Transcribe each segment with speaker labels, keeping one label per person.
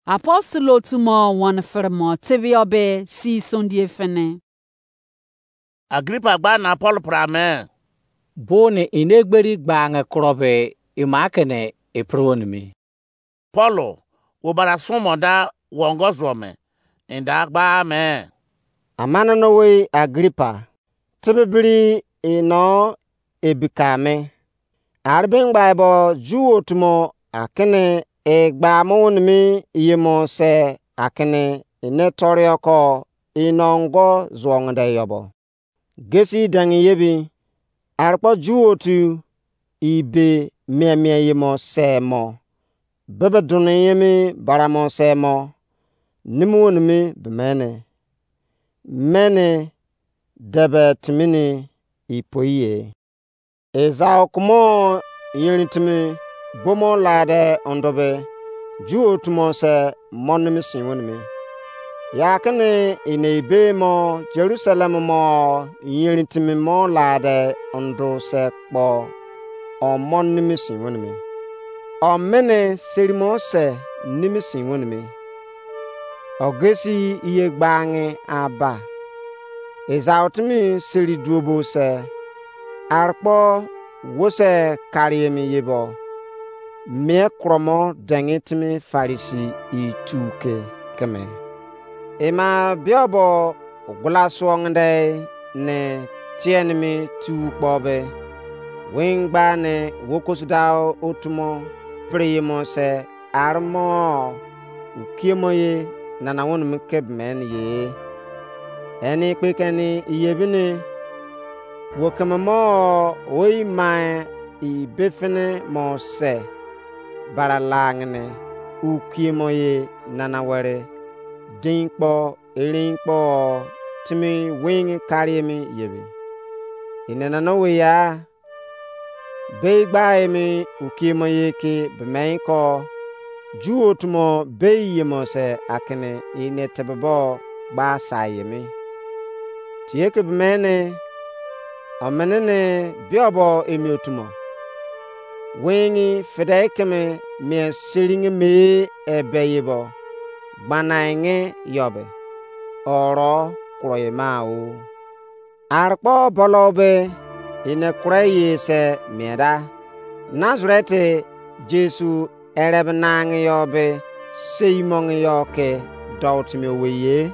Speaker 1: Apostel otumo wan firmo tibiobe si sondie fene.
Speaker 2: Agrippa gba na Paul prame.
Speaker 3: Bone inegberi gbange krobe imakene epronimi.
Speaker 2: Paulo wobara sumo da wongozome inda gba me.
Speaker 4: Amana no we Agrippa tibibiri ino ebikame. Arben Bible juotumo akene egba monmi yemo se akene inetoryoko inongo zwongde yobo. Gesi dangi yebi arpo juotu ibe memie yemo se mo. Bebe duni yemi baramo se mo. Nimu nimi bemene. Mene debe timini ipoye. Ezao kumo yinitimi bomo lade ondobe juotumo se monimi simonimi. Yakene inebe mo Jerusalem mo yinitimi mo lade ondo se kpo o monimi simonimi. O mene serimo se nimi simonimi. Ogesi iye gbange aba. Ezao timi seri duobo se arpo wose kariyemi yebo. Me kromo dengitimi farisi ituke keme. Ema biobo gulaswongde ne tienimi tu bobe. Wingba ne wokosudao otumo priyemo se armo ukiemoye nanawon mkebmen ye. Eni kwekeni iyebini wokemamo oi mai ibefene mo se baralangne ukiemoye nanawere dinkpo elinkpo timi wing kariyemi yebi. Inenanowe ya beigbaemi ukiemoye ke bemenko juotumo beiyemo se akene inetebebo ba sayemi. Tieke bemene omenene biobo emiotumo. Wingi fedekeme me siringe me ebeyebo. Gbanainge yobe. Oro kroye mao. Arpo bolobe ine kroye se meda. Nazarete Jesu erebnange yobe seimonge yoke dautime weye.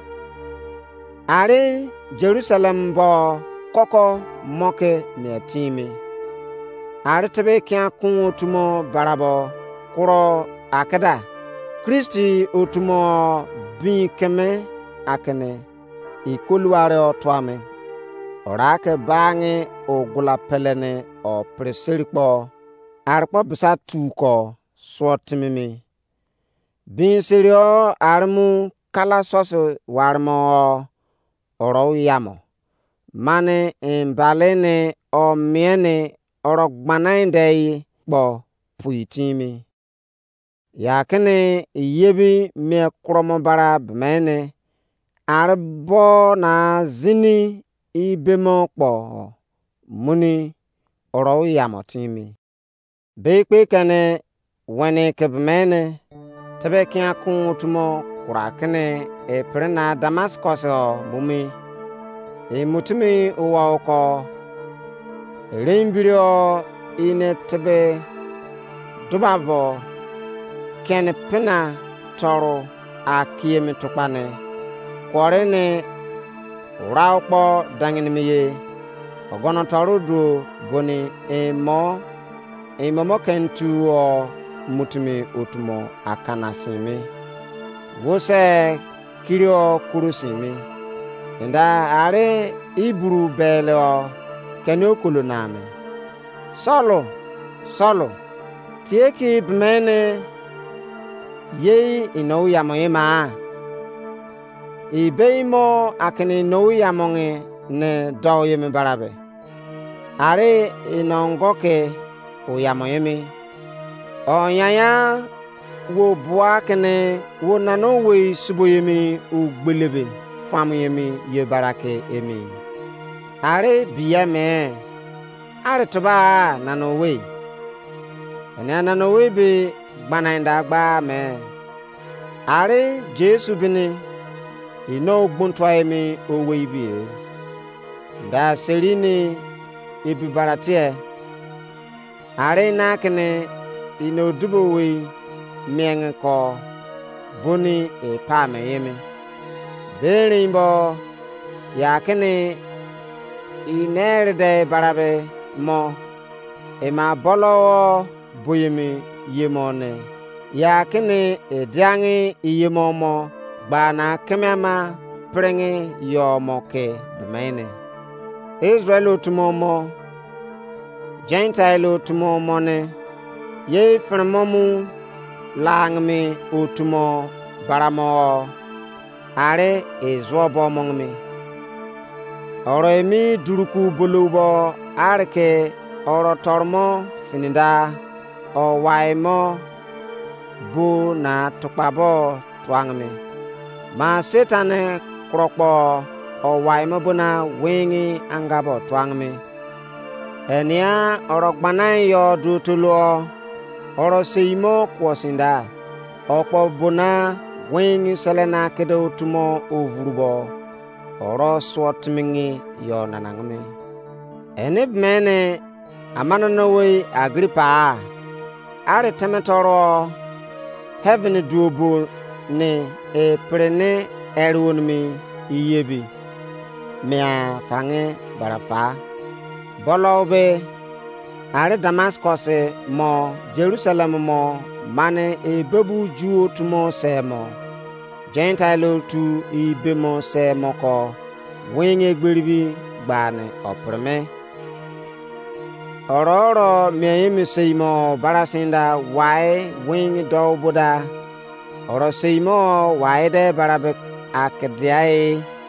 Speaker 4: Are Jerusalem bo koko moke miatimi. Are tebe kia kun otumo barabo kuro akada. Kristi otumo bin keme akene ikoluare otwame. Orake bange o gula pelene o preserikpo. Arpo bisa tuko swatimimi. Bin serio armu kala soso warmo oro yamo. Mane imbalene o miene oro gbanaindei bo puitimi. Yakene yebi me kromo bara bmene arbo na zini ibemo kpo muni oro yamo timi. Bekwe kene wane kebmene tebe kia kun utumo kurakene e prena Damascus mumi. E mutumi uwa uko rimbirio ine tebe dubabo kene pena toro akiemi tukane korene raukpo danginimiye ogono toro du goni emo kentu o mutumi utumo akanasimi wose kirio kurusimi inda are iburu belo kenyo kuluname solo tieki bmene ye ino yamoyema ibeimo akene no yamonge ne doyemi barabe are inongoke o yamoyemi onyanya wo buakene wo nanowe suboyemi ugbelebe famuyemi ye barake emi. Are biyame are toba nanowe. Ene nanowe be gbanainda gba me. Are Jesu bini ino gbuntoy mi owei bi nda serini ibi baratie are nakne ino dubowe mieng ko buni e pame yemi berimbo yakne inerde barabe mo e ma bolo buyemi yemone yakne e diangi yemomo bana kemema prenge yomoke bemene Israel utumomo Gentile utumomone ye frmomu langmi utumo baramo are ezwobo mongmi oro emi duruku bulubo arke oro tormo fininda o waimo bu na tukpabo twangmi ma setane krokpo o waimo bu na wingi angabo twangmi enia oro gbanan yo dutulo oro seimo kwosinda okpo buna wingi selena kedo tumo ovurubo oro swotmingi yo nanangmi enib mene amananowe Agripa are temetoro heaven duobo ne e prene erwonmi iyebi mea fange barafa bolobe are Damascus mo Jerusalem mo mane e bebu juo tumo semo Gentile tu ibemo semo ko winge gberibi gbane opreme ororo meyemi seimo barasinda wae winge dowbuda oro seimo wae de barabe akdiae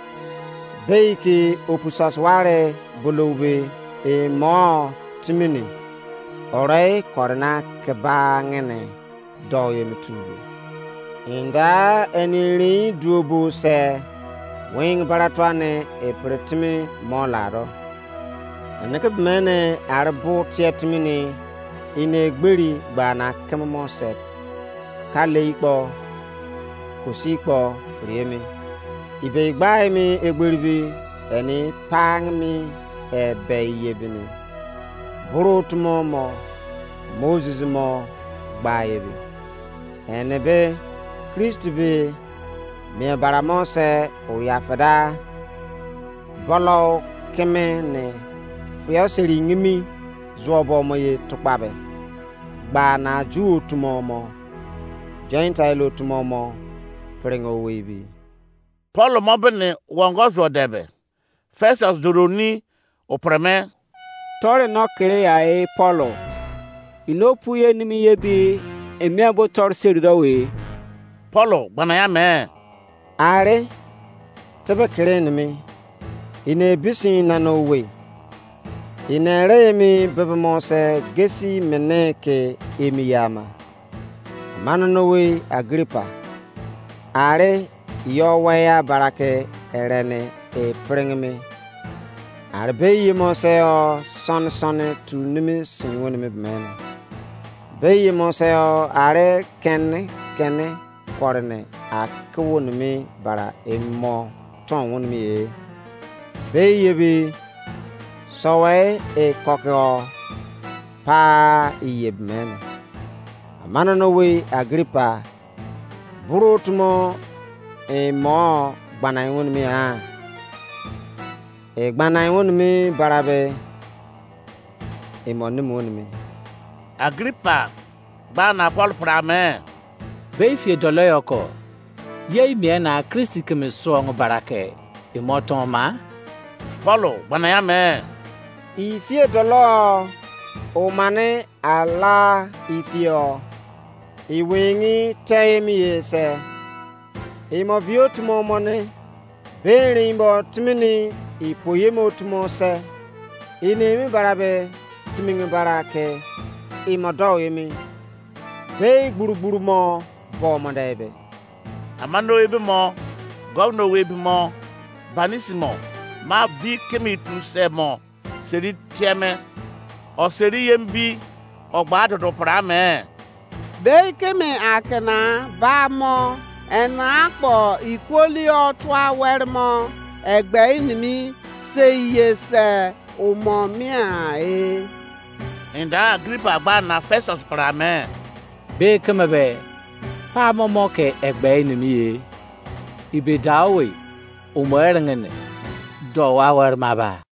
Speaker 4: beiki opusasware bolobe e mo timini orai korna kebangene doyem tubi inda eniri duobu se wing baratwane e pretimi molaro eneke mene arbu tietmini ine gberi gbana kemmo se kaleikpo kusikpo priemi ibe gbaimi egberibi eni pangmi ebe yebini burut mo Moses mo gbayebi enebe Kristi bi mi baramose o yafada bolo keme ne fioseri ngimi zobo mo ye tukpabe gba na ju tumomo Gentile tumomo prengo webi
Speaker 2: Paul mobene wongozo debe Festus duroni opreme
Speaker 5: tore no kire ya e Paulo inopuye nimi yebi emiabo tor seridowe
Speaker 2: Paulo gbanaya me
Speaker 4: are tebe kire nimi ine bisi na no we ine remi bebemose gesi meneke emiyama manano we Agripa are yo waya barake erene e pringme arbe yimo seo son tu nimi sinwoni me men be yimo seo are kenne korne akwoni mi bara emmo ton woni mi be yebi sowe e kokyo pa yeb men manano we Agripa burutmo e mo gbana woni mi ha e gbana woni mi barabe e mo ni woni mi
Speaker 2: Agripa gbana Paul prame
Speaker 3: be fie doloyoko ye mi na Kristi keme so ngo barake e moton ma
Speaker 2: Paul gbanaya me
Speaker 4: ifie dolo o mane ala ifio iwingi tayemi yese imo viotmo mone berimbo timini ipoyemo tmo se inemi barabe timingi barake imo doyemi be gburugburu mo bo mo debe
Speaker 2: amando ebe mo governor we bi mo banisimo ma vi kemi tu se mo seri tieme o seri yembi o gbado do prame
Speaker 6: be kemi akena ba mo enakpo ikwolio twa wermo egbe inimi seyese umomia e.
Speaker 2: Inda Agrippa gba na Festus prame.
Speaker 3: Be kemebe pa momo ke egbe ni mi ibe dawe umo erengene do wa wer maba.